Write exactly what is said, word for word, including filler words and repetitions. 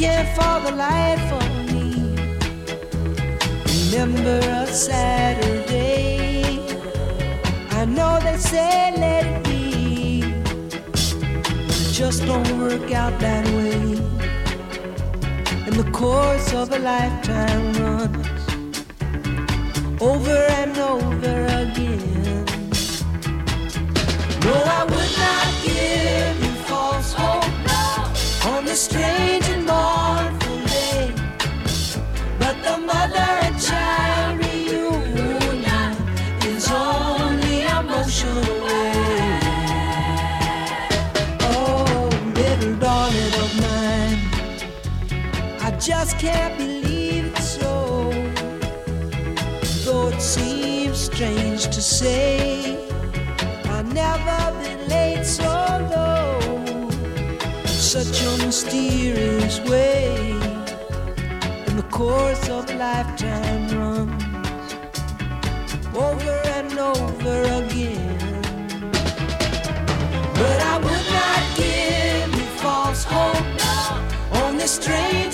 can't for the life of me remember a Saturday. I know they say let it be, but it just don't work out that way. And the course of a lifetime runs over and over again. No, I would not give you false hope on this strange and mournful day, but the mother and child reunion is only a motion away. Oh, little darling of mine, I just can't believe it's so, though it seems strange to say. I've never been late so low, such a mysterious way. And the course of a lifetime runs over and over again. But I would not give you false hope on this strange